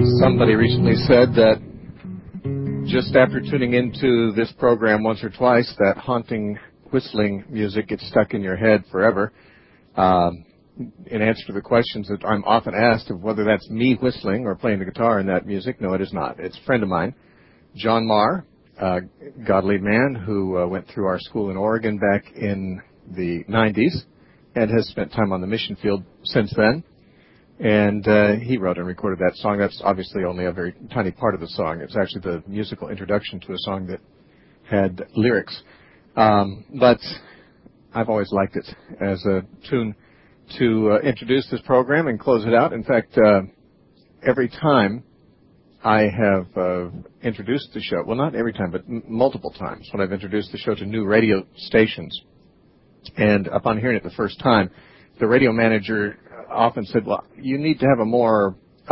Somebody recently said that just after tuning into this program once or twice, that haunting whistling music gets stuck in your head forever. In answer to the questions that I'm often asked of whether that's me whistling or playing the guitar in that music, no, it is not. It's a friend of mine, John Marr, a godly man who went through our school in Oregon back in the 90s and has spent time on the mission field since then. And he wrote and recorded that song. That's obviously only a very tiny part of the song. It's actually the musical introduction to a song that had lyrics. But I've always liked it as a tune to introduce this program and close it out. In fact, every time I have introduced the show, well, not every time, but multiple times when I've introduced the show to new radio stations, and upon hearing it the first time, the radio manager often said, well, you need to have a more,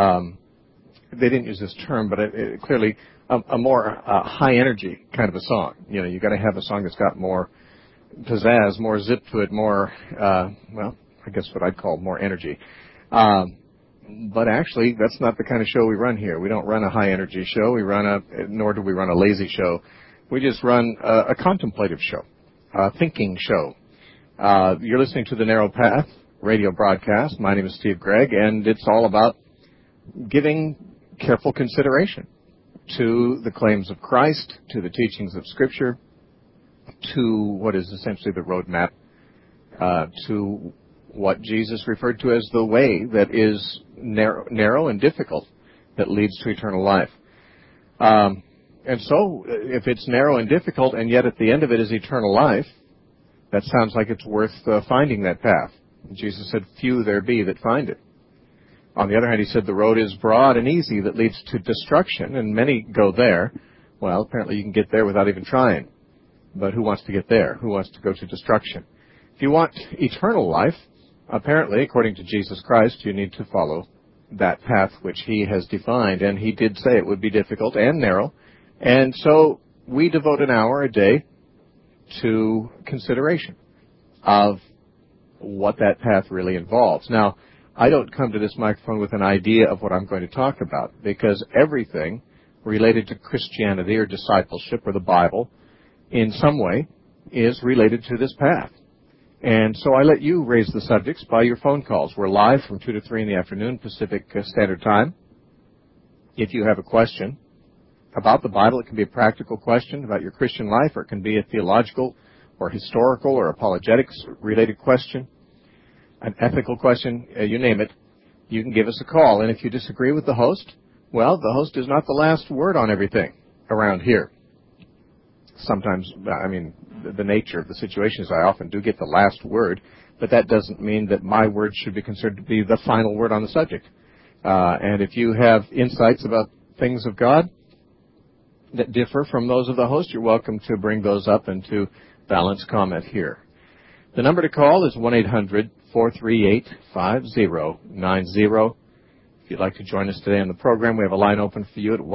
they didn't use this term, but clearly a more high energy kind of a song. You know, you got to have a song that's got more pizzazz, more zip to it, more, well, I guess what I'd call more energy. But actually, that's not the kind of show we run here. We don't run a high energy show. Nor do we run a lazy show. We just run a contemplative show, a thinking show. You're listening to The Narrow Path radio broadcast. My name is Steve Gregg, and it's all about giving careful consideration to the claims of Christ, to the teachings of Scripture, to what is essentially the roadmap to what Jesus referred to as the way that is narrow and difficult that leads to eternal life. And so, if it's narrow and difficult, and yet at the end of it is eternal life, that sounds like it's worth finding that path. Jesus said, few there be that find it. On the other hand, he said the road is broad and easy that leads to destruction, and many go there. Well, apparently you can get there without even trying. But who wants to get there? Who wants to go to destruction? If you want eternal life, apparently, according to Jesus Christ, you need to follow that path which he has defined. And he did say it would be difficult and narrow. And so we devote an hour a day to consideration of what that path really involves. Now, I don't come to this microphone with an idea of what I'm going to talk about, because everything related to Christianity or discipleship or the Bible in some way is related to this path. And so I let you raise the subjects by your phone calls. We're live from 2 to 3 in the afternoon, Pacific Standard Time. If you have a question about the Bible, it can be a practical question about your Christian life, or it can be a theological or historical or apologetics-related question, an ethical question, you name it, you can give us a call. And if you disagree with the host, well, the host is not the last word on everything around here. Sometimes, I mean, the nature of the situation is I often do get the last word, but that doesn't mean that my word should be considered to be the final word on the subject. And if you have insights about things of God that differ from those of the host, you're welcome to bring those up and to balance comment here. The number to call is 1-800-438-5090. If you'd like to join us today on the program, we have a line open for you at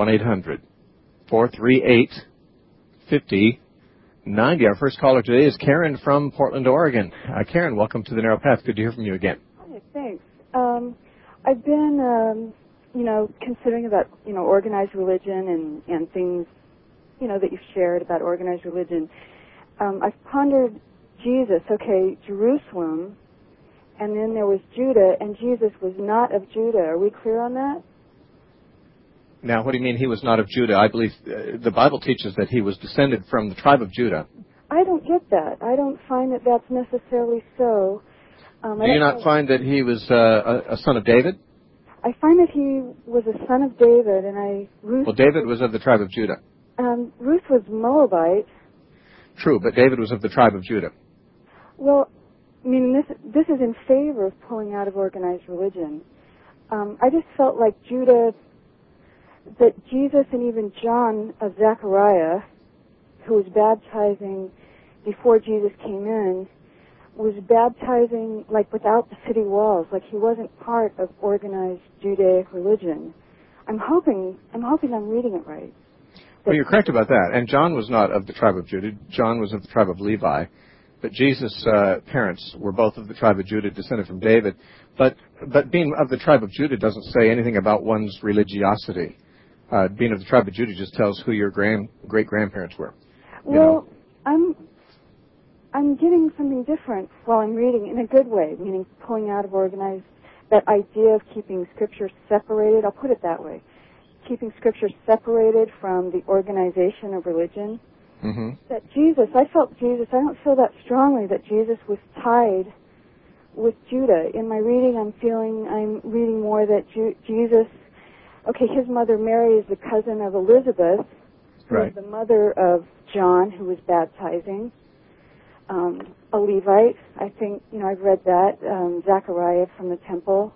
1-800-438-5090. Our first caller today is Karen from Portland, Oregon. Karen, welcome to The Narrow Path. Good to hear from you again. Hi, thanks. I've been, considering about, organized religion and things, that you've shared about organized religion. I've pondered Jesus, okay, Jerusalem, and then there was Judah, and Jesus was not of Judah. Are we clear on that? Now, what do you mean he was not of Judah? I believe the Bible teaches that he was descended from the tribe of Judah. I don't get that. I don't find that that's necessarily so. Do you not find that he was a son of David? I find that he was a son of David, and Well, David was of the tribe of Judah. Ruth was Moabite. True, but David was of the tribe of Judah. Well, I mean, this is in favor of pulling out of organized religion. I just felt like that Jesus and even John of Zechariah, who was baptizing before Jesus came in, was baptizing like without the city walls, like he wasn't part of organized Judaic religion. I'm hoping I'm reading it right. Well, you're correct about that. And John was not of the tribe of Judah. John was of the tribe of Levi. But Jesus' parents were both of the tribe of Judah, descended from David. But being of the tribe of Judah doesn't say anything about one's religiosity. Being of the tribe of Judah just tells who your great-grandparents were. Well, I'm getting something different while I'm reading in a good way, meaning pulling out of organized, that idea of keeping Scripture separated. I'll put it that way. Keeping Scripture separated from the organization of religion. Mm-hmm. That Jesus, I don't feel that strongly that Jesus was tied with Judah. In my reading, I'm reading more that Jesus, his mother Mary is the cousin of Elizabeth, who right. was the mother of John, who was baptizing, a Levite. I think, I've read that, Zechariah from the temple.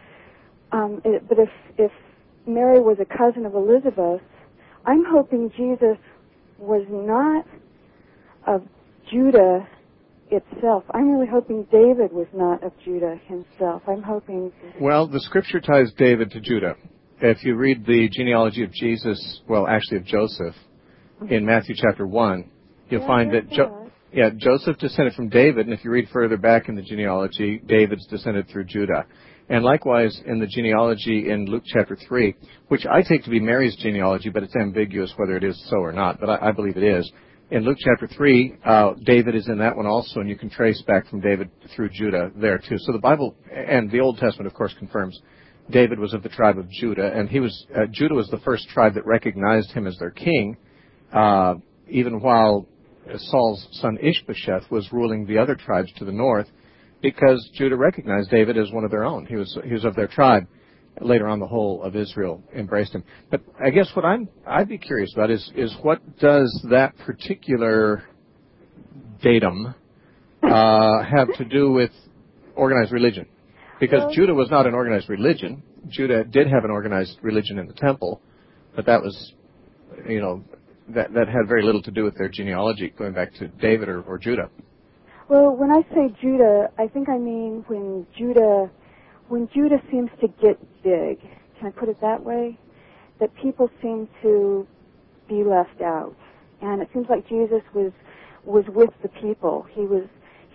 But if Mary was a cousin of Elizabeth, I'm hoping Jesus was not of Judah itself. I'm really hoping David was not of Judah himself. I'm hoping... Well, the Scripture ties David to Judah. If you read the genealogy of Jesus, well, actually of Joseph, in Matthew chapter 1, you'll find that Joseph descended from David, and if you read further back in the genealogy, David's descended through Judah. And likewise in the genealogy in Luke chapter 3, which I take to be Mary's genealogy, but it's ambiguous whether it is so or not, but I believe it is. In Luke chapter 3, David is in that one also, and you can trace back from David through Judah there too. So the Bible and the Old Testament, of course, confirms David was of the tribe of Judah, and Judah was the first tribe that recognized him as their king, even while Saul's son Ishbosheth was ruling the other tribes to the north, because Judah recognized David as one of their own. He was of their tribe. Later on, the whole of Israel embraced him. But I guess what I'd be curious about is what does that particular datum have to do with organized religion? Because Judah was not an organized religion. Judah did have an organized religion in the temple, but that was, that had very little to do with their genealogy, going back to David or Judah. Well, when I say Judah, I think I mean when Judah seems to get big. Can I put it that way? That people seem to be left out. And it seems like Jesus was with the people. He was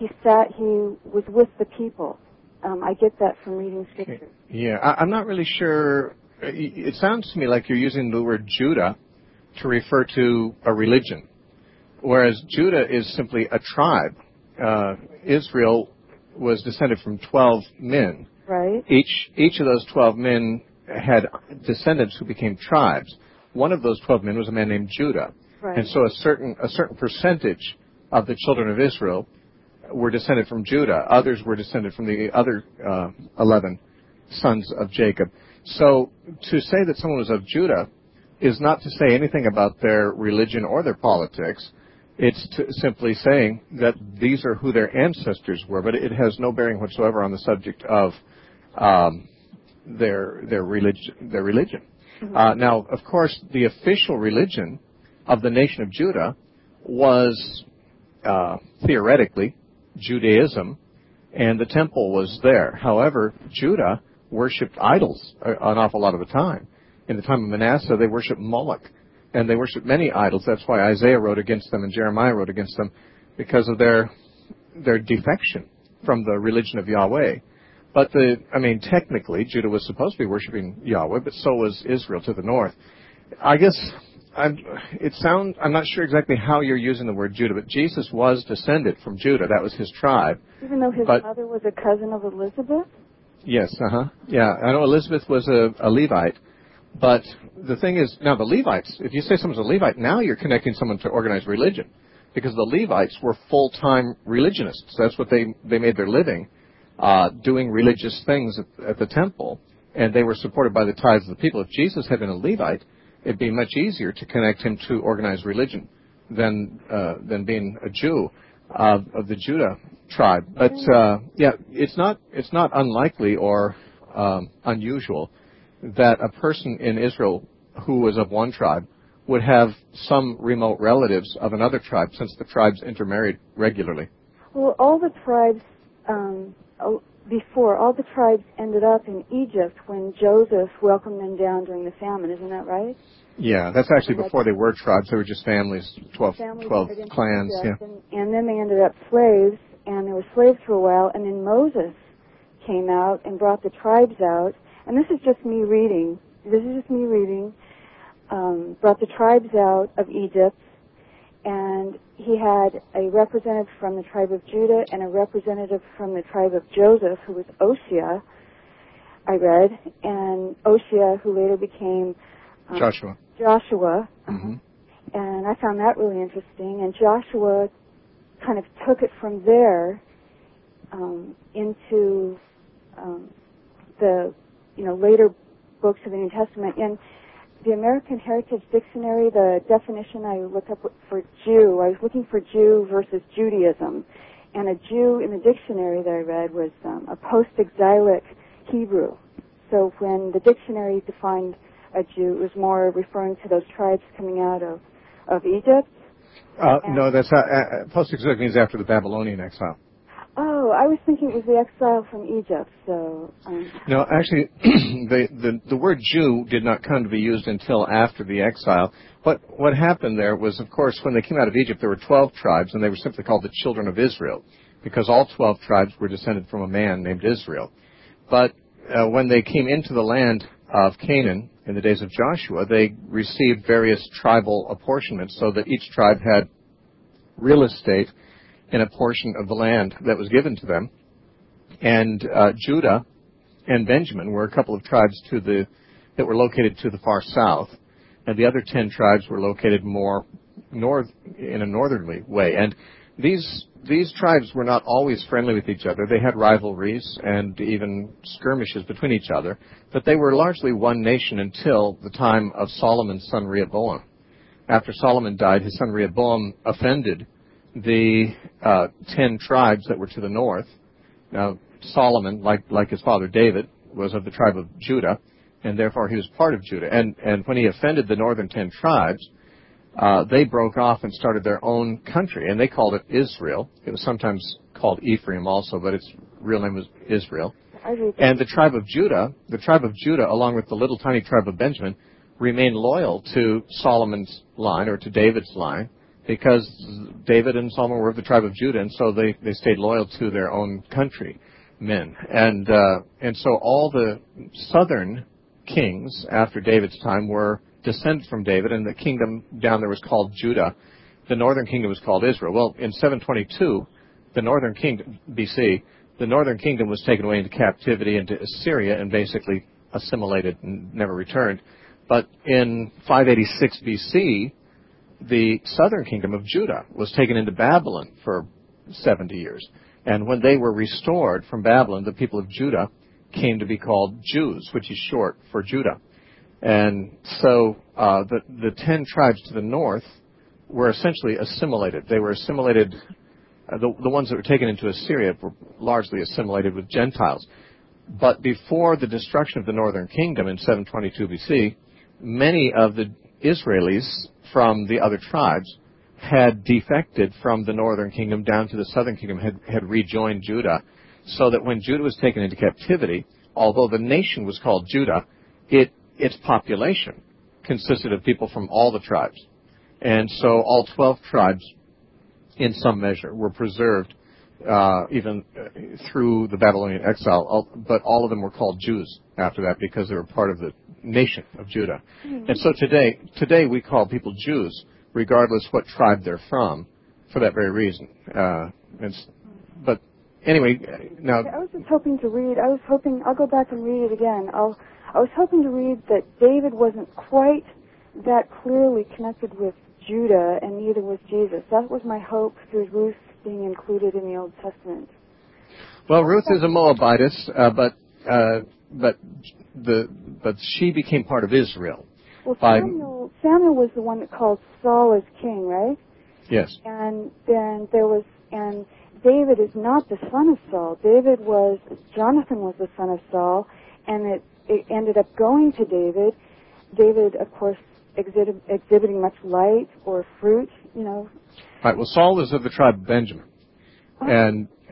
with the people. I get that from reading Scripture. Yeah, I'm not really sure. It sounds to me like you're using the word Judah to refer to a religion, whereas Judah is simply a tribe. Israel was descended from 12 men. Right. Each of those 12 men had descendants who became tribes. One of those 12 men was a man named Judah. Right. And so a certain percentage of the children of Israel were descended from Judah. Others were descended from the other 11 sons of Jacob. So to say that someone was of Judah is not to say anything about their religion or their politics. It's simply saying that these are who their ancestors were, but it has no bearing whatsoever on the subject of their religion. Mm-hmm. Now, of course, the official religion of the nation of Judah was theoretically Judaism, and the temple was there. However, Judah worshipped idols an awful lot of the time. In the time of Manasseh, they worshipped Moloch, and they worshipped many idols. That's why Isaiah wrote against them and Jeremiah wrote against them, because of their defection from the religion of Yahweh. But technically, Judah was supposed to be worshiping Yahweh, but so was Israel to the north. I guess I'm not sure exactly how you're using the word Judah, but Jesus was descended from Judah. That was his tribe. Even though his mother was a cousin of Elizabeth? Yes, Yeah, I know Elizabeth was a Levite. But the thing is, now the Levites, if you say someone's a Levite, now you're connecting someone to organized religion. Because the Levites were full-time religionists. That's what they made their living, doing religious things at the temple. And they were supported by the tithes of the people. If Jesus had been a Levite, it'd be much easier to connect him to organized religion than being a Jew of the Judah tribe. But it's not unlikely or unusual that a person in Israel who was of one tribe would have some remote relatives of another tribe, since the tribes intermarried regularly. Well, all the tribes, before. All the tribes ended up in Egypt when Joseph welcomed them down during the famine. Isn't that right? Yeah, that's actually before they were tribes. They were just families, 12 clans. Yeah. And then they ended up slaves, and they were slaves for a while, and then Moses came out and brought the tribes out. And this is just me reading. Brought the tribes out of Egypt, and he had a representative from the tribe of Judah and a representative from the tribe of Joseph, who was Oshia, I read, and Oshia, who later became Joshua. Mm-hmm. And I found that really interesting. And Joshua kind of took it from there into the later books of the New Testament. In the American Heritage Dictionary, the definition I looked up for Jew, I was looking for Jew versus Judaism. And a Jew in the dictionary that I read was a post-exilic Hebrew. So when the dictionary defined a Jew, it was more referring to those tribes coming out of Egypt. No, that's post-exilic means after the Babylonian exile. Oh, I was thinking it was the exile from Egypt. So no, actually, the word Jew did not come to be used until after the exile. What happened there was, of course, when they came out of Egypt, there were 12 tribes, and they were simply called the children of Israel, because all 12 tribes were descended from a man named Israel. But when they came into the land of Canaan in the days of Joshua, they received various tribal apportionments so that each tribe had real estate in a portion of the land that was given to them. And Judah and Benjamin were a couple of tribes that were located to the far south, and the other 10 tribes were located more in a northerly way. And these tribes were not always friendly with each other. They had rivalries and even skirmishes between each other, but they were largely one nation until the time of Solomon's son Rehoboam. After Solomon died, his son Rehoboam offended the 10 tribes that were to the north. Now, Solomon, like his father David, was of the tribe of Judah, and therefore he was part of Judah. And when he offended the northern 10 tribes, they broke off and started their own country, and they called it Israel. It was sometimes called Ephraim also, but its real name was Israel. And the tribe of Judah, along with the little tiny tribe of Benjamin, remained loyal to Solomon's line, or to David's line, because David and Solomon were of the tribe of Judah, and so they stayed loyal to their own countrymen. And so all the southern kings after David's time were descended from David, and the kingdom down there was called Judah. The northern kingdom was called Israel. Well, in 722, the northern kingdom, BC, the northern kingdom was taken away into captivity into Assyria and basically assimilated and never returned. But in 586 BC, the southern kingdom of Judah was taken into Babylon for 70 years. And when they were restored from Babylon, the people of Judah came to be called Jews, which is short for Judah. And so the 10 tribes to the north were essentially assimilated. They were assimilated. The ones that were taken into Assyria were largely assimilated with Gentiles. But before the destruction of the northern kingdom in 722 BC, many of the Israelis from the other tribes had defected from the northern kingdom down to the southern kingdom, had rejoined Judah, so that when Judah was taken into captivity, although the nation was called Judah, its population consisted of people from all the tribes. And so all 12 tribes, in some measure, were preserved even through the Babylonian exile, but all of them were called Jews after that because they were part of the nation of Judah. Mm-hmm. And so today we call people Jews regardless what tribe they're from, for that very reason. But anyway, now I was just hoping to read. I'll go back and read it again. I was hoping to read that David wasn't quite that clearly connected with Judah, and neither was Jesus. That was my hope through Ruth being included in the Old Testament. Well, Ruth is a Moabitess, but she became part of Israel. Well, Samuel was the one that called Saul as king, right? Yes. And then and David is not the son of Saul. Jonathan was the son of Saul, and it ended up going to David. David, of course, exhibiting much light or fruit, Right. Well, Saul is of the tribe of Benjamin, and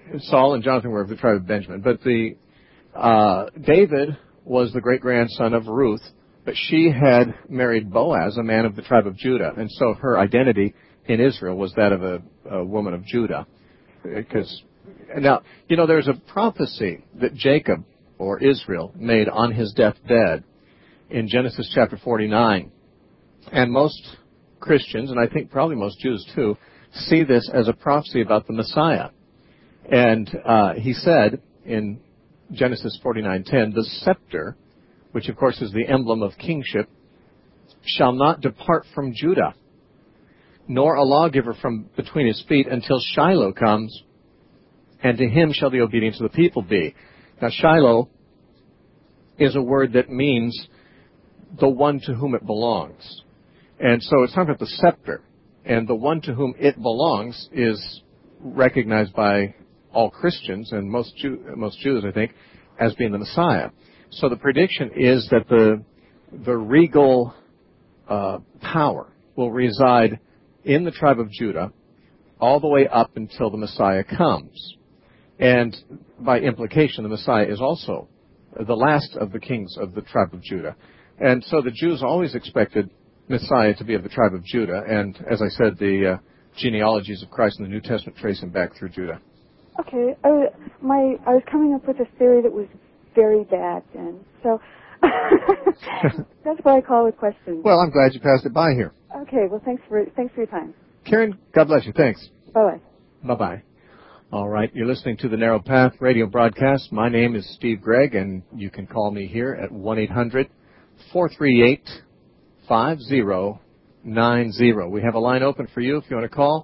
Saul and Jonathan were of the tribe of Benjamin, but David was the great-grandson of Ruth, but she had married Boaz, a man of the tribe of Judah, and so her identity in Israel was that of a woman of Judah. Because now, there's a prophecy that Jacob, or Israel, made on his deathbed in Genesis chapter 49, and most Christians, and I think probably most Jews too, see this as a prophecy about the Messiah. And he said in Genesis 49:10, the scepter, which of course is the emblem of kingship, shall not depart from Judah, nor a lawgiver from between his feet until Shiloh comes, and to him shall the obedience of the people be. Now Shiloh is a word that means the one to whom it belongs. And so it's talking about the scepter. And the one to whom it belongs is recognized by all Christians and most Jews, I think, as being the Messiah. So the prediction is that the regal power will reside in the tribe of Judah all the way up until the Messiah comes. And by implication, the Messiah is also the last of the kings of the tribe of Judah. And so the Jews always expected Messiah to be of the tribe of Judah. And as I said, the genealogies of Christ in the New Testament trace him back through Judah. Okay. I was coming up with a theory that was very bad then. So that's why I call it questions. Well, I'm glad you passed it by here. Okay. Well, thanks for your time. Karen, God bless you. Thanks. Bye-bye. Bye-bye. All right. You're listening to the Narrow Path radio broadcast. My name is Steve Gregg, and you can call me here at 1-800-438-5090. We have a line open for you if you want to call.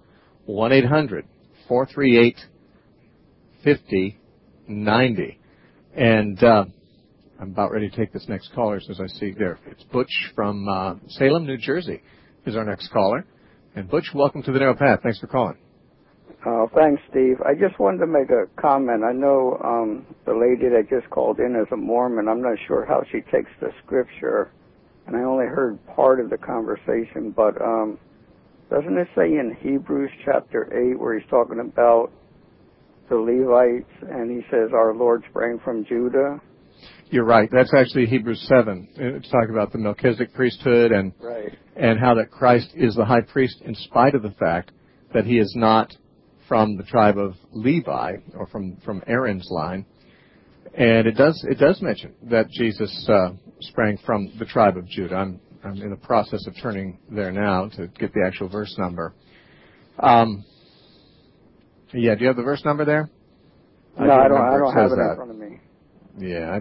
1-800-438-5090. And I'm about ready to take this next caller, as I see there. It's Butch from Salem, New Jersey, is our next caller. And Butch, welcome to the Narrow Path. Thanks for calling. Thanks, Steve. I just wanted to make a comment. I know the lady that just called in is a Mormon. I'm not sure how she takes the scripture, and I only heard part of the conversation, but doesn't it say in Hebrews chapter 8 where he's talking about the Levites, and he says, our Lord sprang from Judah? You're right. That's actually Hebrews 7. It's talking about the Melchizedek priesthood and how that Christ is the high priest in spite of the fact that he is not from the tribe of Levi or from Aaron's line. And it does mention that Jesus sprang from the tribe of Judah. I'm in the process of turning there now to get the actual verse number. Do you have the verse number there? No, I don't have it in front of me. Yeah.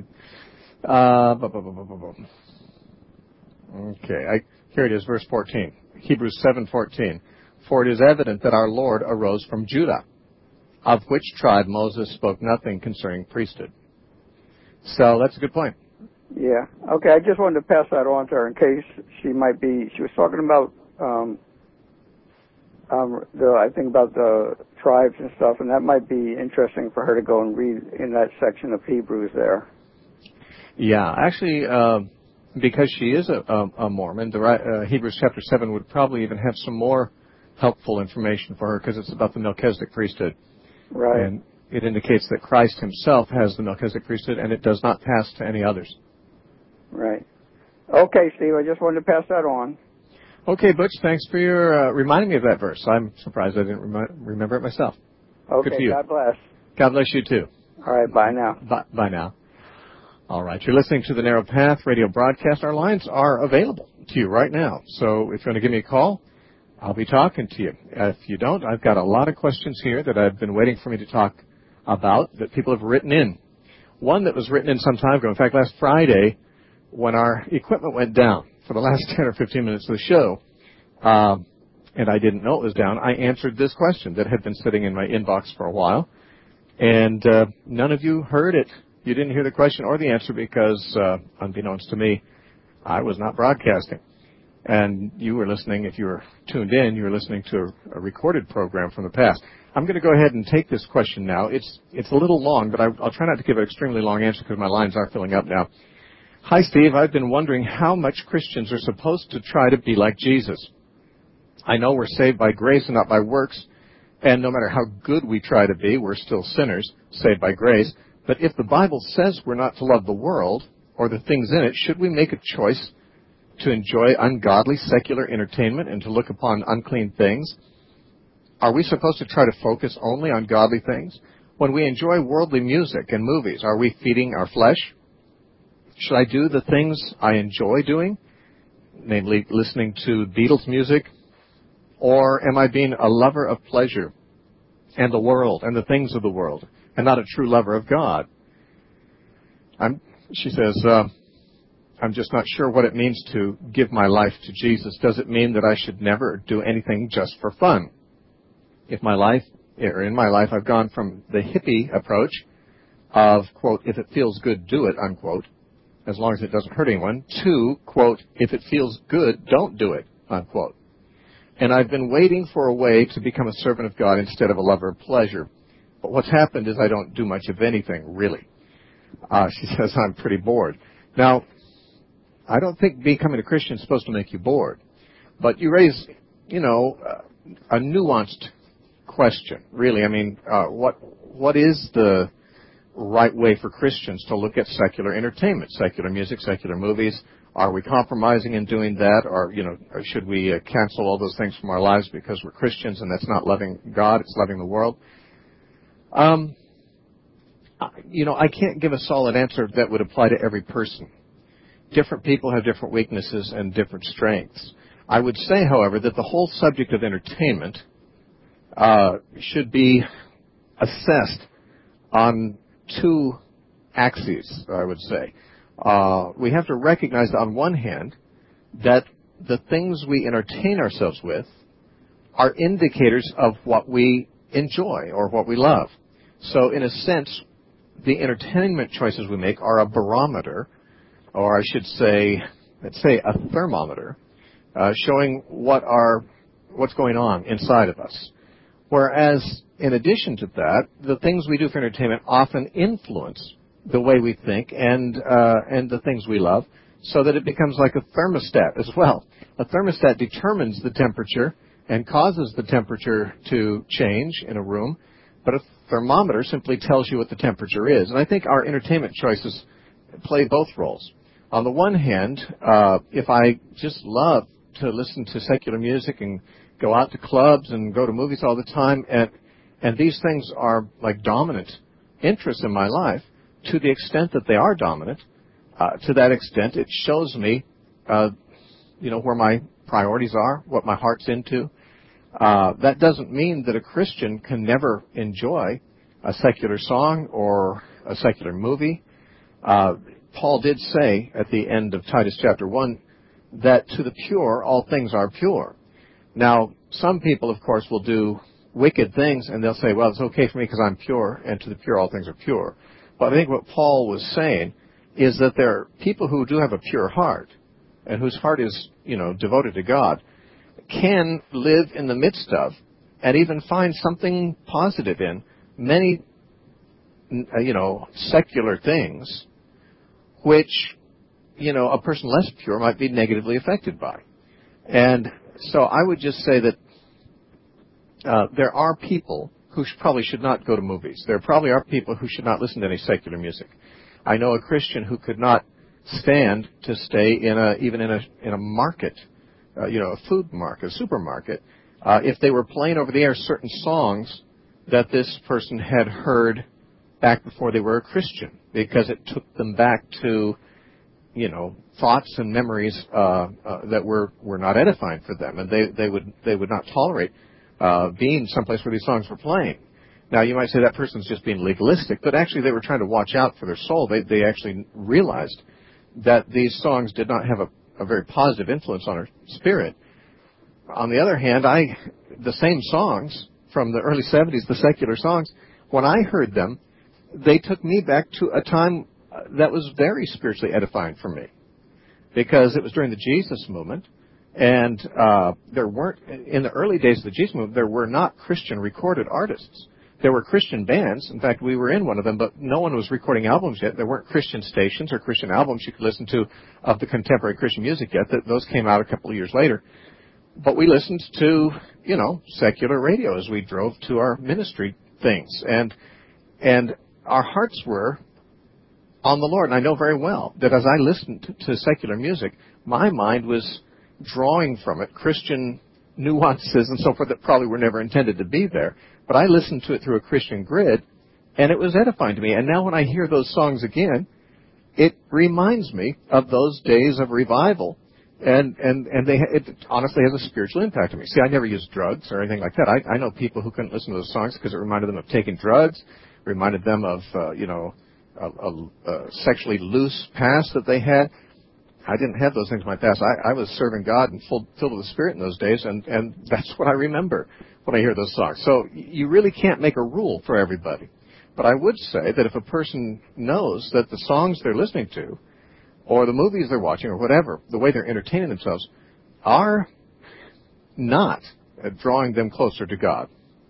Okay. Here it is, verse 14. Hebrews 7:14. For it is evident that our Lord arose from Judah, of which tribe Moses spoke nothing concerning priesthood. So that's a good point. Yeah. Okay, I just wanted to pass that on to her in case she was talking about, I think about the tribes and stuff, and that might be interesting for her to go and read in that section of Hebrews there. Yeah, actually, because she is a Mormon, Hebrews chapter 7 would probably even have some more helpful information for her because it's about the Melchizedek priesthood. Right. And it indicates that Christ himself has the Melchizedek priesthood and it does not pass to any others. Right. Okay, Steve, I just wanted to pass that on. Okay, Butch, thanks for your reminding me of that verse. I'm surprised I didn't remember it myself. Okay, good for you. God bless. God bless you too. All right, bye now. Bye now. All right, you're listening to the Narrow Path radio broadcast. Our lines are available to you right now. So if you want to give me a call, I'll be talking to you. If you don't, I've got a lot of questions here that I've been waiting for me to talk about that people have written in. One that was written in some time ago, in fact, last Friday, when our equipment went down for the last 10 or 15 minutes of the show, and I didn't know it was down, I answered this question that had been sitting in my inbox for a while, and none of you heard it. You didn't hear the question or the answer because, unbeknownst to me, I was not broadcasting. And you were listening, if you were tuned in, you were listening to a recorded program from the past. I'm going to go ahead and take this question now. It's a little long, but I'll try not to give an extremely long answer because my lines are filling up now. Hi, Steve. I've been wondering how much Christians are supposed to try to be like Jesus. I know we're saved by grace and not by works, And no matter how good we try to be, we're still sinners, saved by grace. But if the Bible says we're not to love the world or the things in it, should we make a choice to enjoy ungodly secular entertainment and to look upon unclean things? Are we supposed to try to focus only on godly things? When we enjoy worldly music and movies, are we feeding our flesh? Should I do the things I enjoy doing, namely listening to Beatles music? Or am I being a lover of pleasure and the world and the things of the world and not a true lover of God? She says, I'm just not sure what it means to give my life to Jesus. Does it mean that I should never do anything just for fun? In my life, I've gone from the hippie approach of, quote, if it feels good, do it, unquote, as long as it doesn't hurt anyone, to, quote, if it feels good, don't do it, unquote. And I've been waiting for a way to become a servant of God instead of a lover of pleasure. But what's happened is I don't do much of anything, really. She says, I'm pretty bored. Now, I don't think becoming a Christian is supposed to make you bored. But you raise, a nuanced question, really. I mean, what is the right way for Christians to look at secular entertainment, secular music, secular movies? Are we compromising in doing that? Or should we cancel all those things from our lives because we're Christians and that's not loving God, it's loving the world? I can't give a solid answer that would apply to every person. Different people have different weaknesses and different strengths. I would say, however, that the whole subject of entertainment should be assessed on two axes, I would say. We have to recognize, on one hand, that the things we entertain ourselves with are indicators of what we enjoy or what we love. So, in a sense, the entertainment choices we make are a barometer, or I should say, let's say a thermometer, showing what's going on inside of us. Whereas, in addition to that, the things we do for entertainment often influence the way we think and the things we love, so that it becomes like a thermostat as well. A thermostat determines the temperature and causes the temperature to change in a room, but a thermometer simply tells you what the temperature is. And I think our entertainment choices play both roles. On the one hand, if I just love to listen to secular music and go out to clubs and go to movies all the time, and these things are like dominant interests in my life, to the extent that they are dominant, to that extent it shows me, where my priorities are, what my heart's into. That doesn't mean that a Christian can never enjoy a secular song or a secular movie. Paul did say at the end of Titus chapter 1 that to the pure all things are pure. Now, some people, of course, will do wicked things, and they'll say, well, it's okay for me because I'm pure, and to the pure all things are pure. But I think what Paul was saying is that there are people who do have a pure heart, and whose heart is, devoted to God, can live in the midst of, and even find something positive in, many, secular things, which, a person less pure might be negatively affected by. And so I would just say that there are people who probably should not go to movies. There probably are people who should not listen to any secular music. I know a Christian who could not stand to stay in a market, a food market, a supermarket, if they were playing over the air certain songs that this person had heard back before they were a Christian, because it took them back to, thoughts and memories that were not edifying for them, and they would not tolerate being someplace where these songs were playing. Now, you might say that person's just being legalistic, but actually they were trying to watch out for their soul. They actually realized that these songs did not have a very positive influence on her spirit. On the other hand, the same songs from the early 70s, the secular songs, when I heard them, they took me back to a time that was very spiritually edifying for me, because it was during the Jesus movement, and there weren't, in the early days of the Jesus movement, there were not Christian recorded artists. There were Christian bands. In fact, we were in one of them, but no one was recording albums yet. There weren't Christian stations or Christian albums you could listen to of the contemporary Christian music yet. Those came out a couple of years later. but we listened to, secular radio as we drove to our ministry things. And our hearts were on the Lord. And I know very well that as I listened to secular music, my mind was drawing from it Christian nuances and so forth that probably were never intended to be there. But I listened to it through a Christian grid, and it was edifying to me. And now when I hear those songs again, it reminds me of those days of revival. And it honestly has a spiritual impact on me. See, I never used drugs or anything like that. I know people who couldn't listen to those songs because it reminded them of taking drugs, reminded them of, a sexually loose past that they had. I didn't have those things in my past. I was serving God and filled with the Spirit in those days, and that's what I remember when I hear those songs. So you really can't make a rule for everybody. But I would say that if a person knows that the songs they're listening to, or the movies they're watching, or whatever, the way they're entertaining themselves, are not drawing them closer to God,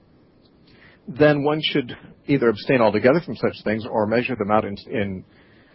then one should either abstain altogether from such things or measure them out in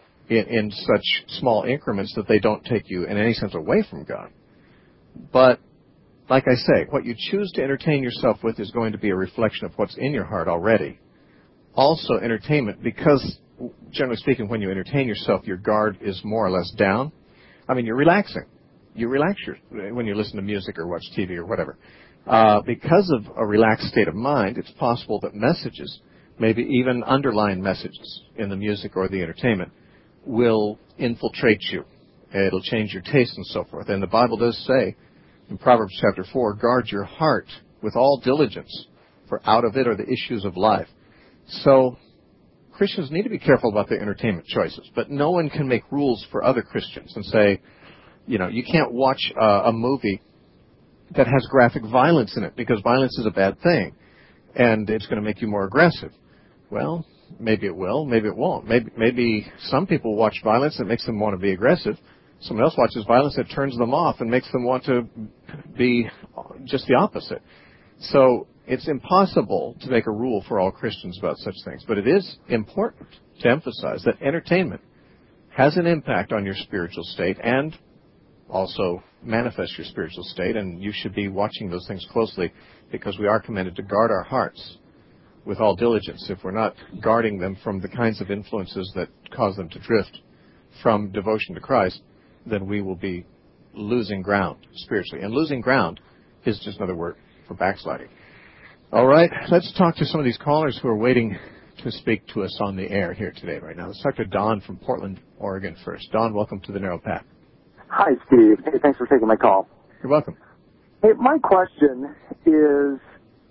such small increments that they don't take you in any sense away from God. But, like I say, what you choose to entertain yourself with is going to be a reflection of what's in your heart already. Also, entertainment, because generally speaking, when you entertain yourself, your guard is more or less down. I mean, you're relaxing. You relax when you listen to music or watch TV or whatever. Because of a relaxed state of mind, it's possible that messages, maybe even underlying messages in the music or the entertainment, will infiltrate you. It'll change your taste and so forth. And the Bible does say in Proverbs chapter 4, guard your heart with all diligence, for out of it are the issues of life. So Christians need to be careful about their entertainment choices, but no one can make rules for other Christians and say, you can't watch a movie that has graphic violence in it because violence is a bad thing and it's going to make you more aggressive. Well, maybe it will, maybe it won't. Maybe some people watch violence that makes them want to be aggressive. Someone else watches violence that turns them off and makes them want to be just the opposite. So it's impossible to make a rule for all Christians about such things, but it is important to emphasize that entertainment has an impact on your spiritual state and also manifests your spiritual state, and you should be watching those things closely because we are commanded to guard our hearts with all diligence. If we're not guarding them from the kinds of influences that cause them to drift from devotion to Christ, then we will be losing ground spiritually. And losing ground is just another word for backsliding. All right, let's talk to some of these callers who are waiting to speak to us on the air here today right now. Let's talk to Don from Portland, Oregon first. Don, welcome to the Narrow Path. Hi, Steve. Hey, thanks for taking my call. You're welcome. Hey, my question is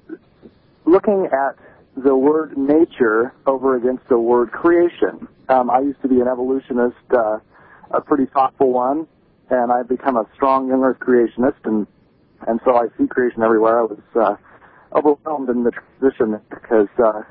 looking at the word nature over against the word creation. I used to be an evolutionist, a pretty thoughtful one, and I've become a strong young earth creationist, and so I see creation everywhere. I was overwhelmed in the transition because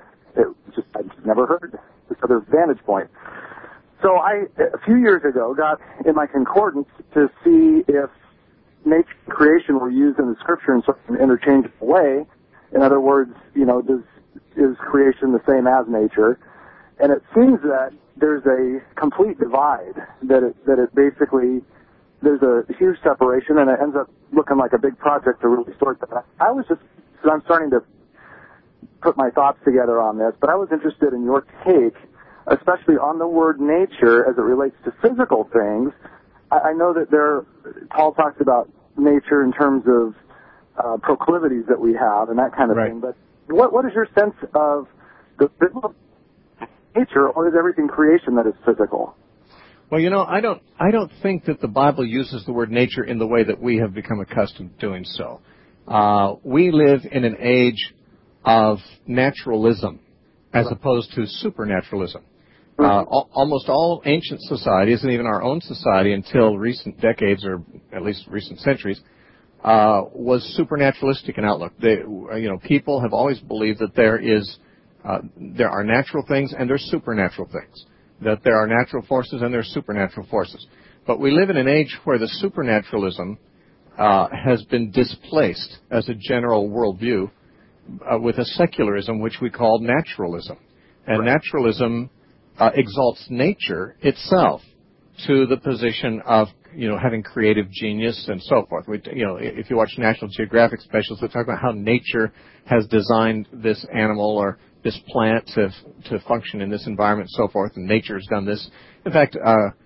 I just never heard this other vantage point. So I, a few years ago, got in my concordance to see if nature and creation were used in the Scripture in such an interchangeable way. In other words, is creation the same as nature? And it seems that there's a complete divide, that it basically, there's a huge separation, and it ends up looking like a big project to really sort that. I'm starting to put my thoughts together on this, but I was interested in your take, especially on the word nature as it relates to physical things. I know that Paul talks about nature in terms of proclivities that we have and that kind of thing, but what is your sense of the physical nature, or is everything creation that is physical? Well, I don't think that the Bible uses the word nature in the way that we have become accustomed to doing so. We live in an age of naturalism as opposed to supernaturalism. Almost all ancient societies, and even our own society until recent decades, or at least recent centuries, was supernaturalistic in outlook. People have always believed that there are natural things and there's supernatural things, that there are natural forces and there are supernatural forces. But we live in an age where the supernaturalism has been displaced as a general worldview with a secularism which we call naturalism. And naturalism exalts nature itself to the position of having creative genius and so forth. If you watch National Geographic specials, they talk about how nature has designed this animal or this plant to function in this environment and so forth, and nature's done this. In fact,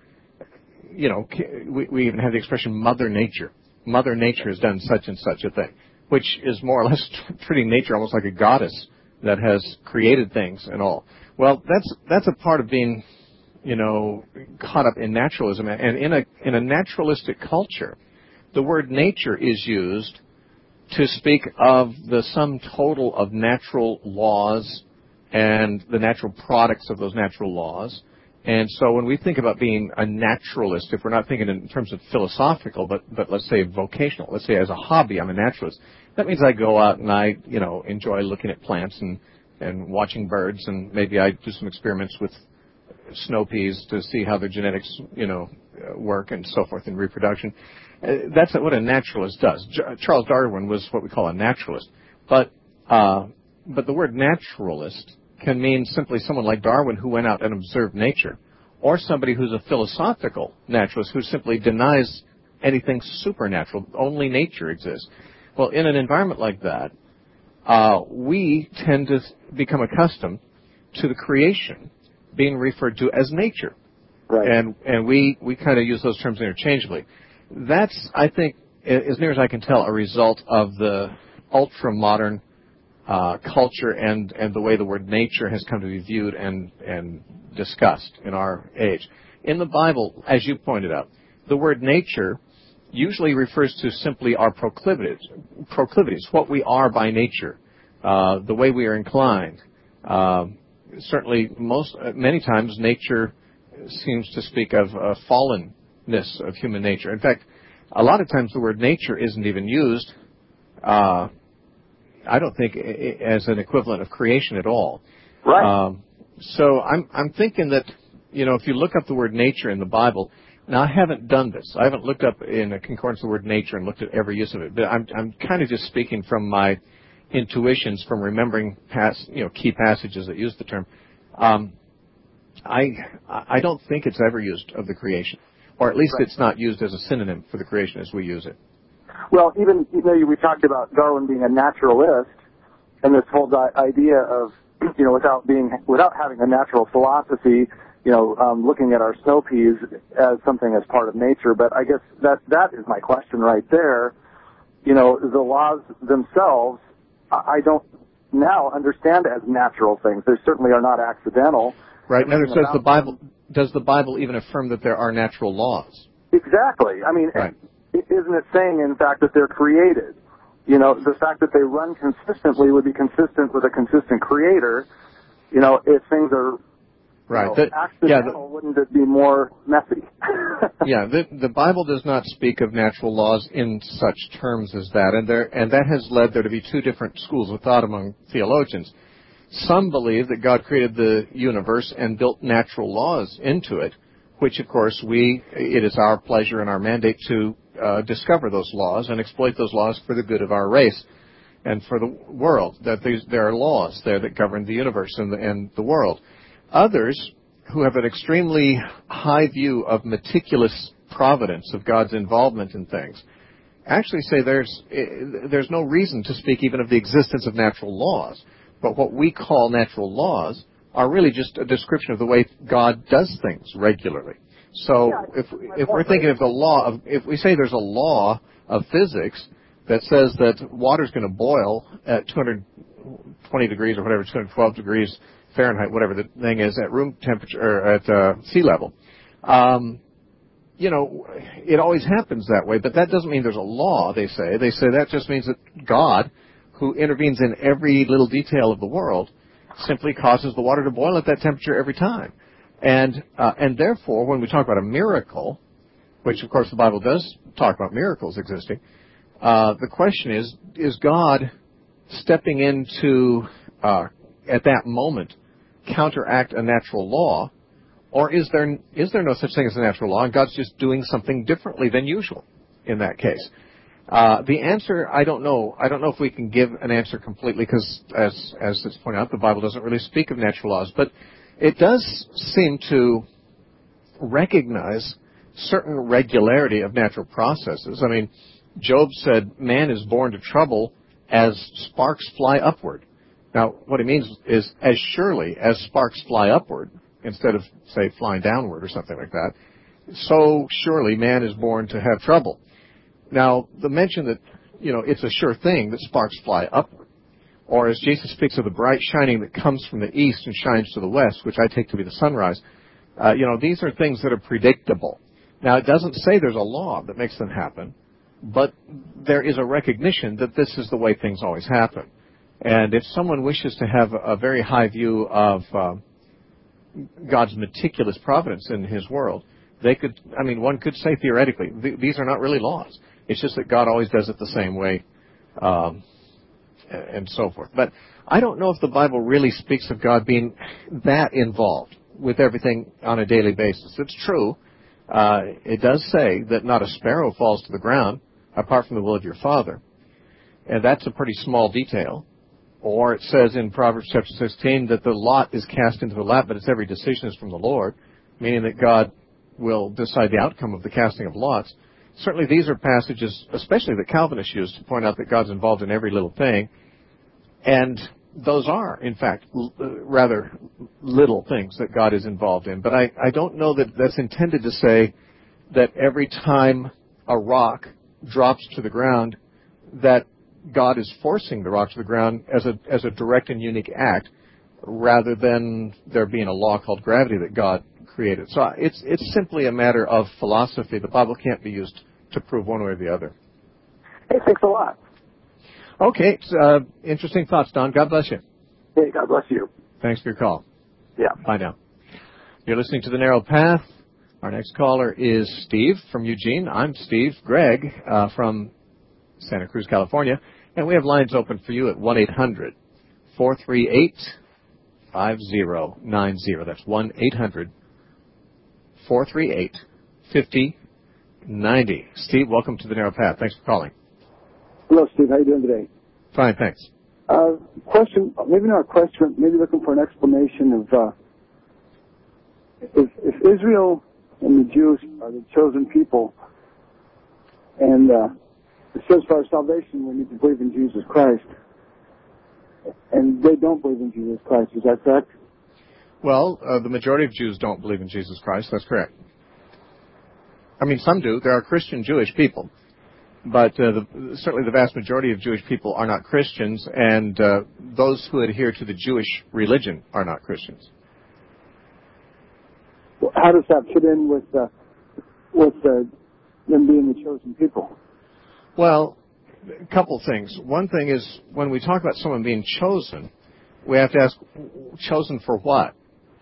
we even have the expression Mother Nature. Mother Nature has done such and such a thing, which is more or less treating nature almost like a goddess that has created things and all. Well, that's a part of being, caught up in naturalism. And in a naturalistic culture, the word nature is used to speak of the sum total of natural laws and the natural products of those natural laws. And so when we think about being a naturalist, if we're not thinking in terms of philosophical, but let's say vocational, let's say as a hobby, I'm a naturalist, that means I go out and I, enjoy looking at plants and watching birds, and maybe I do some experiments with snow peas to see how their genetics, work and so forth in reproduction. That's what a naturalist does. Charles Darwin was what we call a naturalist. But the word naturalist can mean simply someone like Darwin who went out and observed nature, or somebody who's a philosophical naturalist who simply denies anything supernatural. Only nature exists. Well, in an environment like that, we tend to become accustomed to the creation being referred to as nature. Right. And we kind of use those terms interchangeably. That's, I think, as near as I can tell, a result of the ultra-modern culture and the way the word nature has come to be viewed and discussed in our age. In the Bible, as you pointed out, the word nature usually refers to simply our proclivities, what we are by nature, the way we are inclined. Certainly, many times, nature seems to speak of fallenness of human nature. In fact, a lot of times the word nature isn't even used, I don't think, as an equivalent of creation at all. Right. So I'm thinking that, if you look up the word nature in the Bible, now I haven't done this. I haven't looked up in a concordance the word nature and looked at every use of it, but I'm kind of just speaking from my intuitions from remembering key passages that use the term. I don't think it's ever used of the creation, or at least It's not used as a synonym for the creation as we use it. Well, even we talked about Darwin being a naturalist, and this whole idea of without having a natural philosophy, looking at our snow peas as something as part of nature. But I guess that is my question right there. The laws themselves, I don't now understand as natural things. They certainly are not accidental. Right. Now, does the Bible even affirm that there are natural laws? Exactly. I mean, right. Isn't it saying, in fact, that they're created? The fact that they run consistently would be consistent with a consistent creator. If things are accidental, wouldn't it be more messy? Yeah, the Bible does not speak of natural laws in such terms as that, and that has led there to be two different schools of thought among theologians. Some believe that God created the universe and built natural laws into it, which, of course, it is our pleasure and our mandate to discover those laws and exploit those laws for the good of our race and for the world, that there are laws there that govern the universe and the world. Others, who have an extremely high view of meticulous providence of God's involvement in things, actually say there's no reason to speak even of the existence of natural laws. But what we call natural laws are really just a description of the way God does things regularly. So if we're thinking of if we say there's a law of physics that says that water's going to boil at 220 degrees or whatever, 212 degrees Fahrenheit, whatever the thing is, at room temperature or at sea level, it always happens that way. But that doesn't mean there's a law. They say that just means that God, who intervenes in every little detail of the world, simply causes the water to boil at that temperature every time. And therefore, when we talk about a miracle, which of course the Bible does talk about miracles existing, the question is God stepping in to, at that moment, counteract a natural law, or is there no such thing as a natural law, and God's just doing something differently than usual in that case? The answer, I don't know. I don't know if we can give an answer completely because, as it's pointed out, the Bible doesn't really speak of natural laws. But it does seem to recognize certain regularity of natural processes. I mean, Job said, man is born to trouble as sparks fly upward. Now, what he means is as surely as sparks fly upward, instead of, say, flying downward or something like that, so surely man is born to have trouble. Now, the mention that, it's a sure thing that sparks fly upward, or as Jesus speaks of the bright shining that comes from the east and shines to the west, which I take to be the sunrise, these are things that are predictable. Now, it doesn't say there's a law that makes them happen, but there is a recognition that this is the way things always happen. And if someone wishes to have a very high view of God's meticulous providence in His world, one could say theoretically, these are not really laws. It's just that God always does it the same way, and so forth. But I don't know if the Bible really speaks of God being that involved with everything on a daily basis. It's true. It does say that not a sparrow falls to the ground apart from the will of your Father. And that's a pretty small detail. Or it says in Proverbs chapter 16 that the lot is cast into the lap, but its every decision is from the Lord, meaning that God will decide the outcome of the casting of lots. Certainly these are passages, especially that Calvinists use, to point out that God's involved in every little thing. And those are, in fact, rather little things that God is involved in. But I don't know that that's intended to say that every time a rock drops to the ground, that God is forcing the rock to the ground as a direct and unique act, rather than there being a law called gravity that God created. So it's simply a matter of philosophy. The Bible can't be used to prove one way or the other. Hey, thanks a lot. Okay, interesting thoughts, Don. God bless you. Hey, God bless you. Thanks for your call. Yeah. Bye now. You're listening to The Narrow Path. Our next caller is Steve from Eugene. I'm Steve Gregg from Santa Cruz, California. And we have lines open for you at 1-800-438-5090. That's 1-800-438-5090. Steve, welcome to The Narrow Path. Thanks for calling. Hello, Steve. How are you doing today? Fine, thanks. Question, maybe not a question, maybe looking for an explanation of if Israel and the Jews are the chosen people, and it says for our salvation we need to believe in Jesus Christ, and they don't believe in Jesus Christ. Is that correct? Well, the majority of Jews don't believe in Jesus Christ. That's correct. I mean, some do. There are Christian Jewish people. But certainly the vast majority of Jewish people are not Christians, and those who adhere to the Jewish religion are not Christians. Well, how does that fit in with them being the chosen people? Well, a couple things. One thing is, when we talk about someone being chosen, we have to ask, chosen for what?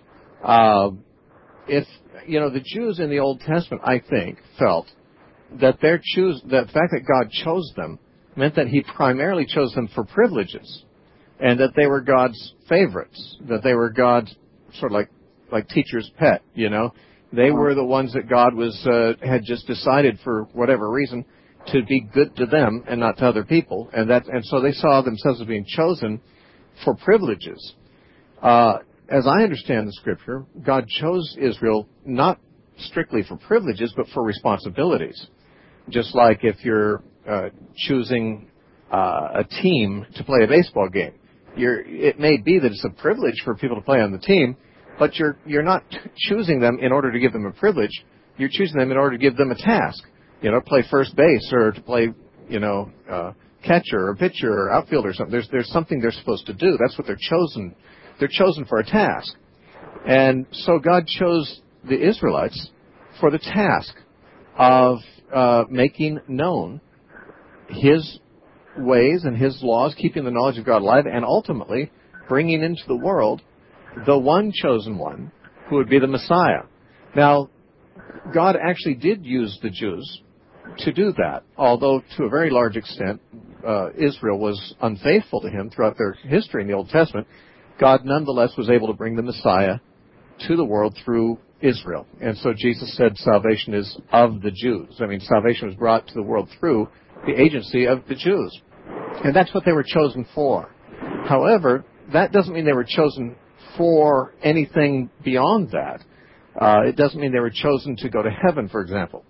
The Jews in the Old Testament, I think, felt that the fact that God chose them meant that He primarily chose them for privileges, and that they were God's favorites, that they were God's sort of like teacher's pet. They were the ones that God had just decided for whatever reason to be good to them and not to other people, and so they saw themselves as being chosen for privileges. As I understand the Scripture, God chose Israel not strictly for privileges, but for responsibilities. Just like if you're choosing a team to play a baseball game, it may be that it's a privilege for people to play on the team, but you're not choosing them in order to give them a privilege. You're choosing them in order to give them a task. Play first base, or to play, catcher or pitcher or outfielder or something. There's something they're supposed to do. That's what they're chosen. They're chosen for a task. And so God chose the Israelites for the task of making known His ways and His laws, keeping the knowledge of God alive, and ultimately bringing into the world the one chosen one who would be the Messiah. Now, God actually did use the Jews to do that, although to a very large extent Israel was unfaithful to Him throughout their history in the Old Testament. God nonetheless was able to bring the Messiah to the world through Israel. And so Jesus said salvation is of the Jews. I mean, salvation was brought to the world through the agency of the Jews. And that's what they were chosen for. However, that doesn't mean they were chosen for anything beyond that. It doesn't mean they were chosen to go to heaven, for example.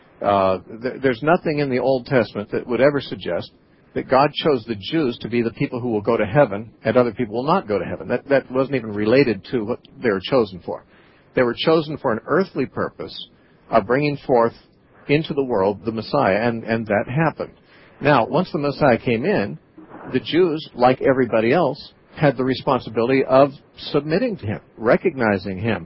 There's nothing in the Old Testament that would ever suggest that God chose the Jews to be the people who will go to heaven and other people will not go to heaven. That wasn't even related to what they were chosen for. They were chosen for an earthly purpose of bringing forth into the world the Messiah, and that happened. Now, once the Messiah came in, the Jews, like everybody else, had the responsibility of submitting to him, recognizing him,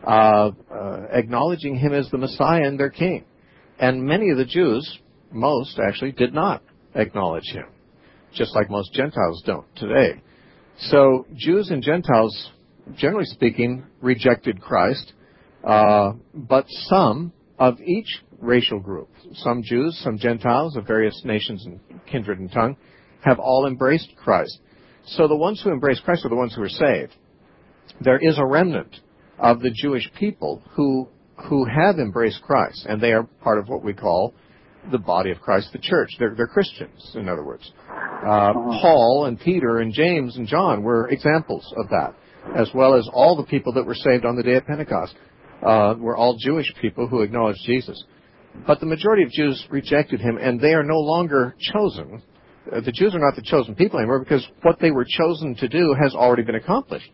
acknowledging him as the Messiah and their king. And many of the Jews, most actually, did not acknowledge him, just like most Gentiles don't today. So Jews and Gentiles, generally speaking, rejected Christ, but some of each racial group, some Jews, some Gentiles of various nations and kindred and tongue, have all embraced Christ. So the ones who embrace Christ are the ones who are saved. There is a remnant of the Jewish people who have embraced Christ, and they are part of what we call the body of Christ, the church. They're Christians, in other words. Paul and Peter and James and John were examples of that, as well as all the people that were saved on the day of Pentecost were all Jewish people who acknowledged Jesus. But the majority of Jews rejected him, and they are no longer chosen. The Jews are not the chosen people anymore because what they were chosen to do has already been accomplished.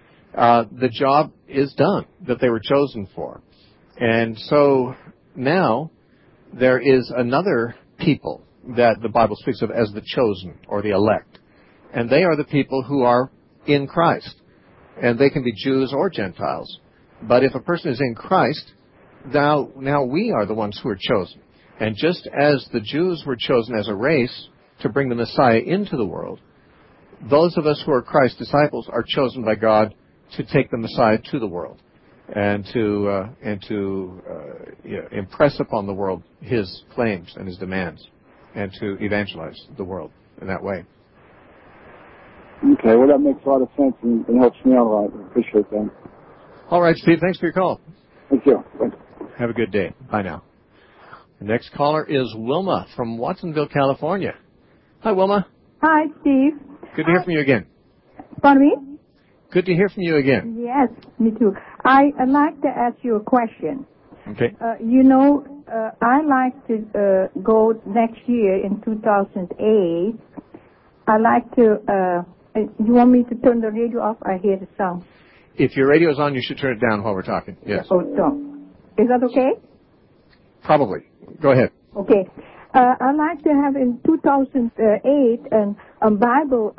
The job is done that they were chosen for. And so now there is another people that the Bible speaks of as the chosen or the elect. And they are the people who are in Christ. And they can be Jews or Gentiles. But if a person is in Christ, now we are the ones who are chosen. And just as the Jews were chosen as a race to bring the Messiah into the world, those of us who are Christ's disciples are chosen by God to take the Messiah to the world and to impress upon the world his claims and his demands and to evangelize the world in that way. Okay, well, that makes a lot of sense and helps me out a lot. I appreciate that. All right, Steve, thanks for your call. Thank you. Bye. Have a good day. Bye now. The next caller is Wilma from Watsonville, California. Hi, Wilma. Hi, Steve. Good to hear from you again. Pardon me? Good to hear from you again. Yes, me too. I'd like to ask you a question. Okay. I'd like to go next year in 2008. I'd like to, you want me to turn the radio off? I hear the sound. If your radio is on, you should turn it down while we're talking. Yes. Oh, so. Is that okay? Probably. Go ahead. Okay. I'd like to have in 2008 a Bible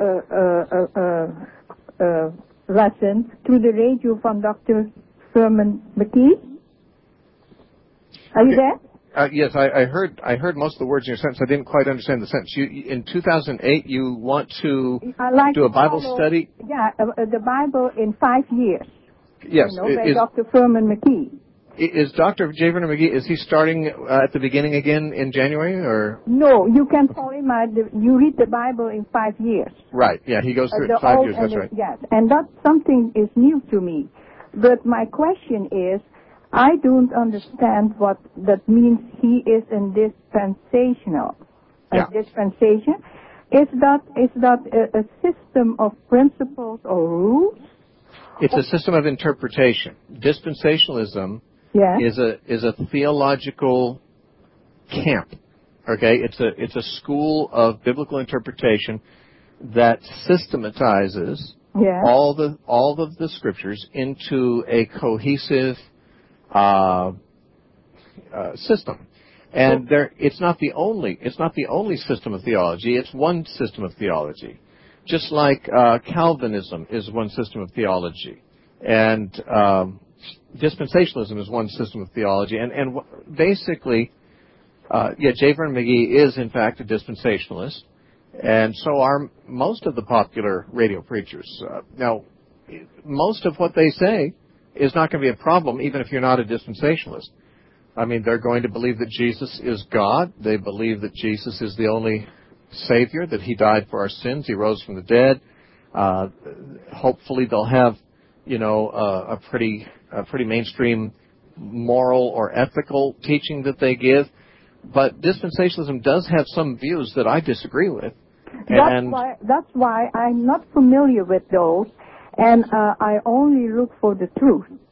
lesson through the radio from Dr. Furman McGee. Are you there? Yes, I heard most of the words in your sentence. I didn't quite understand the sentence. In 2008, you want to do a Bible study? Yeah, the Bible in 5 years. Yes. By Dr. Furman McGee. Is Dr. J. Vernon McGee, is he starting at the beginning again in January, or? No, you can call him, you read the Bible in 5 years. Right, yeah, he goes through it in 5 years, that's right. Yes, and that's something is new to me. But my question is, I don't understand what that means he is in dispensational. Yeah. Dispensation. Is that a system of principles or rules? It's a system of interpretation. Dispensationalism is a theological camp. Okay, it's a school of biblical interpretation that systematizes all of the scriptures into a cohesive system. And it's not the only system of theology. It's one system of theology. Just like Calvinism is one system of theology, and dispensationalism is one system of theology, and basically, J. Vernon McGee is in fact a dispensationalist, and so are most of the popular radio preachers. Now, most of what they say is not going to be a problem, even if you're not a dispensationalist. I mean, they're going to believe that Jesus is God. They believe that Jesus is the only Savior, that he died for our sins, he rose from the dead. Hopefully they'll have, a pretty mainstream moral or ethical teaching that they give. But dispensationalism does have some views that I disagree with. That's why I'm not familiar with those, and I only look for the truth.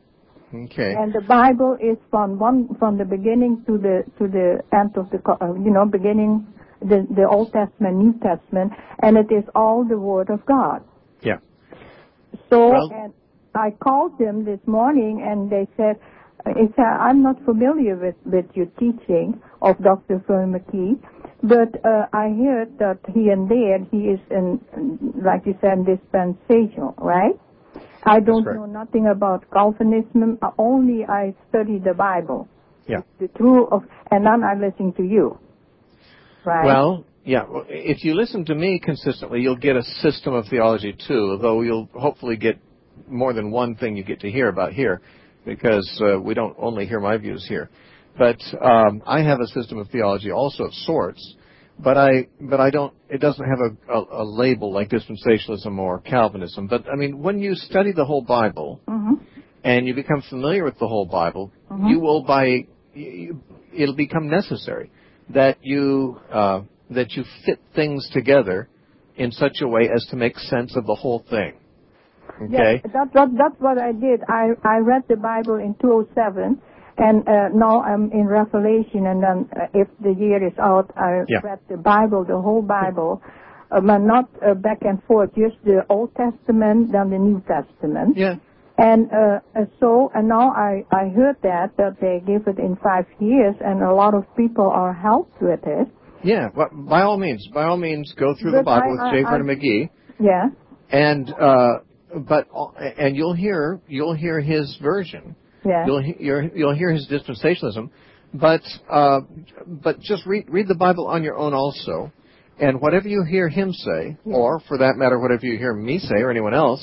Okay. And the Bible is from the beginning to the end of the beginning, the Old Testament, New Testament, and it is all the Word of God. Yeah. So, Well, and I called them this morning, and they said, I'm not familiar with your teaching of Dr. Vern McGee, but I heard that here and there he is like you said, dispensational, right? I don't know nothing about Calvinism. Only I study the Bible. Yeah. The truth of, and then I listen to you. Right. Well, yeah. If you listen to me consistently, you'll get a system of theology too. Though you'll hopefully get more than one thing you get to hear about here, because we don't only hear my views here. But I have a system of theology also of sorts. But I don't. It doesn't have a label like dispensationalism or Calvinism. But I mean, when you study the whole Bible and you become familiar with the whole Bible, you will it'll become necessary that you fit things together in such a way as to make sense of the whole thing. Okay. Yes, that's what I did. I read the Bible in 2007. And now I'm in Revelation, and then if the year is out, I read the Bible, the whole Bible, but not back and forth, just the Old Testament, then the New Testament. Yeah. And and now I heard that they give it in 5 years, and a lot of people are helped with it. Yeah, well, by all means, go through the Bible with J. Vernon McGee. Yeah. And you'll hear his version. Yeah. You'll hear his dispensationalism, but just read the Bible on your own also, and whatever you hear him say, or for that matter, whatever you hear me say or anyone else,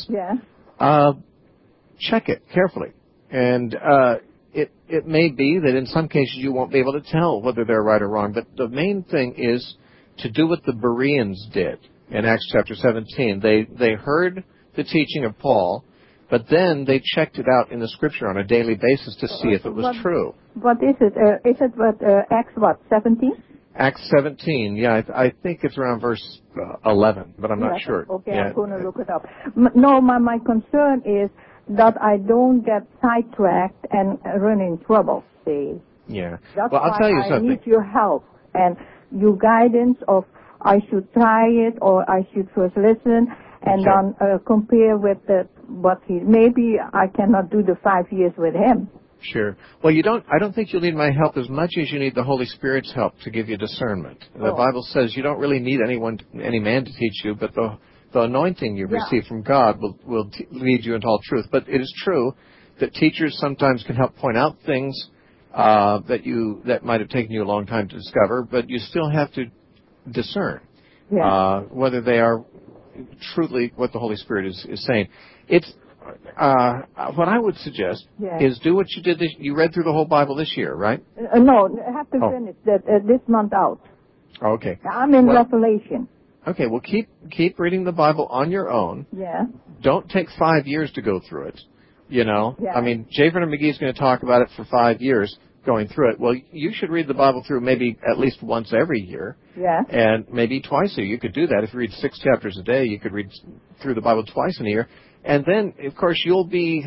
check it carefully. And it may be that in some cases you won't be able to tell whether they're right or wrong, but the main thing is to do what the Bereans did in Acts chapter 17. They heard the teaching of Paul, but then they checked it out in the Scripture on a daily basis to see if it was true. What is it? Is it Acts 17? Acts 17, yeah, I think it's around verse 11, but I'm not sure. Okay, I'm going to look it up. No, my concern is that I don't get sidetracked and run in trouble, see. Yeah. That's well, I'll tell you something. I need your help and your guidance of I should try it or I should first listen and then compare with what maybe I cannot do the 5 years with him. Sure. Well, I don't think you'll need my help as much as you need the Holy Spirit's help to give you discernment. The Bible says you don't really need any man to teach you, but the anointing you've received from God will lead you into all truth. But it is true that teachers sometimes can help point out things that might have taken you a long time to discover, but you still have to discern whether they are truly what the Holy Spirit is saying. It's what I would suggest is do what you did. You read through the whole Bible this year, right? No, I have to finish that this month out. Okay. I'm in Revelation. Okay, well keep reading the Bible on your own. Yeah. Don't take 5 years to go through it. You know, I mean, J. Vernon McGee is going to talk about it for 5 years going through it. Well, you should read the Bible through maybe at least once every year. Yeah. And maybe twice a year. You could do that. If you read 6 chapters a day, you could read through the Bible twice in a year. And then, of course, you'll be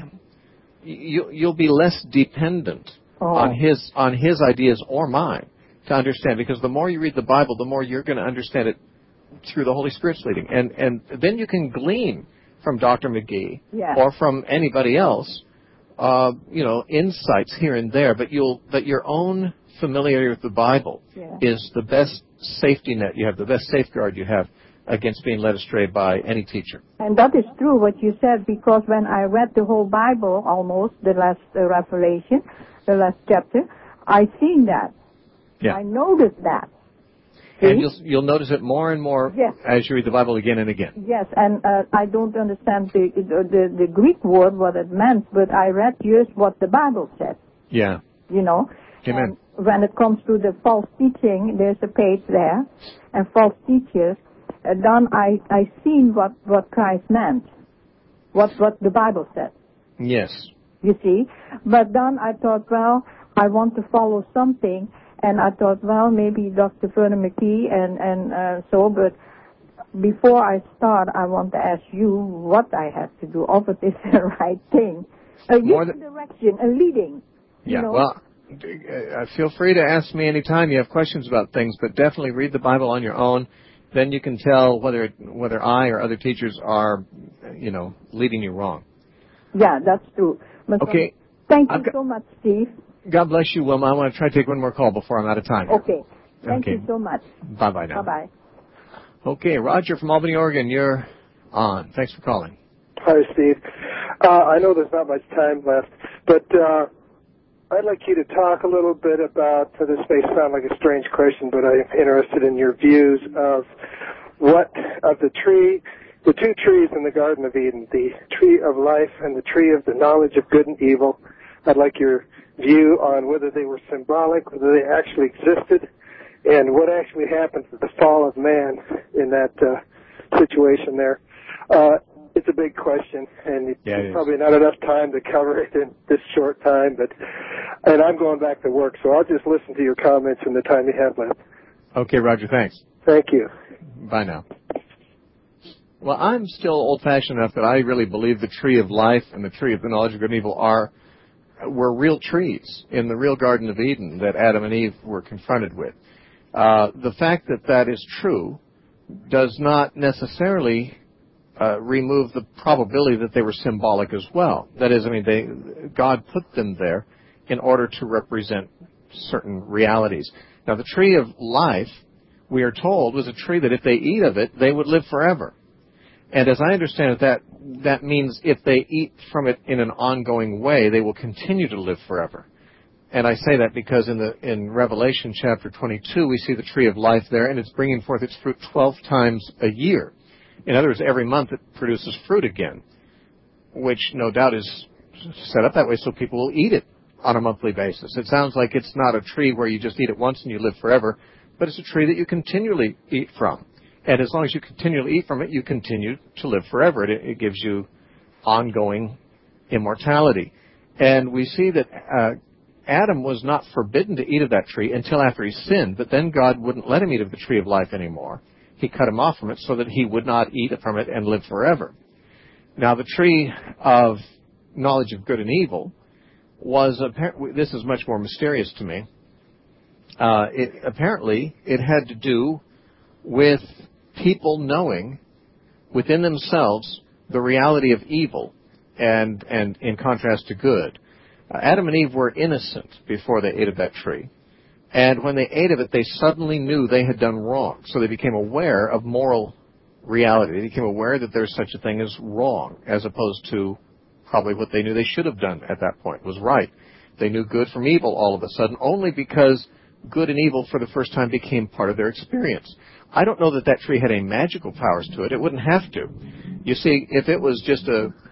less dependent on his ideas or mine to understand. Because the more you read the Bible, the more you're going to understand it through the Holy Spirit's leading. And then you can glean from Dr. McGee or from anybody else, insights here and there. But your own familiarity with the Bible is the best safety net you have, the best safeguard you have against being led astray by any teacher. And that is true what you said, because when I read the whole Bible, almost the last Revelation, the last chapter, I seen that. Yeah. I noticed that. And you'll notice it more and more as you read the Bible again and again. Yes, and I don't understand the Greek word, what it meant, but I read just what the Bible said. Yeah. You know? Amen. And when it comes to the false teaching, there's a page there, and false teachers, then I seen what Christ meant, what the Bible said. Yes. You see? But then I thought, well, I want to follow something, and I thought, well, maybe Dr. Vernon McGee and but before I start, I want to ask you what I have to do, if it is the right thing. direction, a leading. Yeah, well, feel free to ask me anytime you have questions about things, but definitely read the Bible on your own. Then you can tell whether I or other teachers are, leading you wrong. Yeah, that's true. Okay. Thank you so much, Steve. God bless you, Wilma. I want to try to take one more call before I'm out of time. Okay. Thank you so much. Bye-bye now. Bye-bye. Okay, Roger from Albany, Oregon, you're on. Thanks for calling. Hi, Steve. I know there's not much time left, but I'd like you to talk a little bit about, this may sound like a strange question, but I'm interested in your views of the two trees in the Garden of Eden, the tree of life and the tree of the knowledge of good and evil. I'd like your view on whether they were symbolic, whether they actually existed, and what actually happened to the fall of man in that situation there. It's a big question, and there's probably not enough time to cover it in this short time, and I'm going back to work, so I'll just listen to your comments in the time you have left. Okay, Roger, thanks. Thank you. Bye now. Well, I'm still old-fashioned enough that I really believe the tree of life and the tree of the knowledge of good and evil were real trees in the real Garden of Eden that Adam and Eve were confronted with. The fact that that is true does not necessarily remove the probability that they were symbolic as well. That is, God put them there in order to represent certain realities. Now, the tree of life, we are told, was a tree that if they eat of it, they would live forever. And as I understand it, that means if they eat from it in an ongoing way, they will continue to live forever. And I say that because in Revelation chapter 22, we see the tree of life there, and it's bringing forth its fruit 12 times a year. In other words, every month it produces fruit again, which no doubt is set up that way so people will eat it on a monthly basis. It sounds like it's not a tree where you just eat it once and you live forever, but it's a tree that you continually eat from. And as long as you continually eat from it, you continue to live forever. It gives you ongoing immortality. And we see that Adam was not forbidden to eat of that tree until after he sinned, but then God wouldn't let him eat of the tree of life anymore. He cut him off from it so that he would not eat from it and live forever. Now, the tree of knowledge of good and evil was, this is much more mysterious to me, apparently it had to do with people knowing within themselves the reality of evil and in contrast to good. Adam and Eve were innocent before they ate of that tree. And when they ate of it, they suddenly knew they had done wrong. So they became aware of moral reality. They became aware that there's such a thing as wrong, as opposed to probably what they knew they should have done at that point was right. They knew good from evil all of a sudden, only because good and evil for the first time became part of their experience. I don't know that that tree had any magical powers to it. It wouldn't have to. You see, if it was just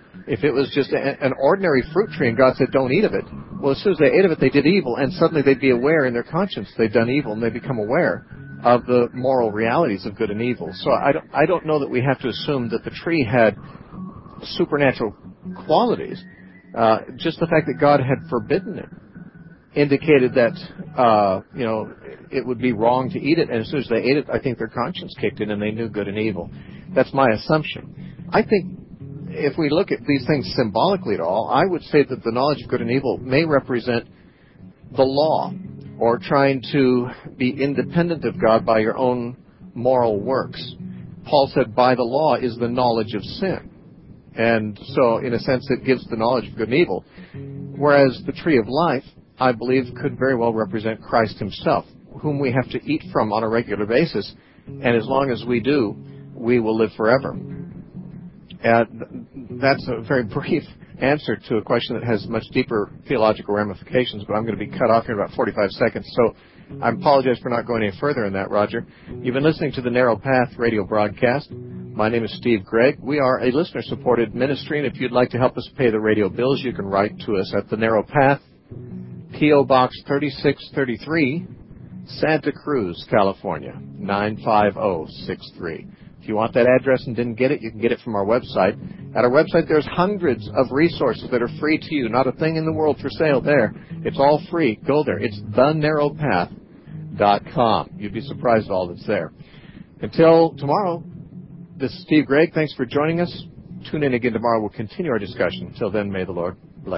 an ordinary fruit tree and God said, don't eat of it, well, as soon as they ate of it, they did evil, and suddenly they'd be aware in their conscience they'd done evil, and they become aware of the moral realities of good and evil. So I don't know that we have to assume that the tree had supernatural qualities. Just the fact that God had forbidden it indicated that, it would be wrong to eat it, and as soon as they ate it, I think their conscience kicked in and they knew good and evil. That's my assumption. I think if we look at these things symbolically at all, I would say that the knowledge of good and evil may represent the law, or trying to be independent of God by your own moral works. Paul said, by the law is the knowledge of sin. And so, in a sense, it gives the knowledge of good and evil. Whereas the tree of life, I believe, could very well represent Christ himself, whom we have to eat from on a regular basis. And as long as we do, we will live forever. That's a very brief answer to a question that has much deeper theological ramifications, but I'm going to be cut off here in about 45 seconds. So I apologize for not going any further in that, Roger. You've been listening to the Narrow Path radio broadcast. My name is Steve Gregg. We are a listener-supported ministry, and if you'd like to help us pay the radio bills, you can write to us at the Narrow Path, P.O. Box 3633, Santa Cruz, California, 95063. If you want that address and didn't get it, you can get it from our website. At our website, there's hundreds of resources that are free to you. Not a thing in the world for sale there. It's all free. Go there. It's thenarrowpath.com. You'd be surprised at all that's there. Until tomorrow, this is Steve Gregg. Thanks for joining us. Tune in again tomorrow. We'll continue our discussion. Until then, may the Lord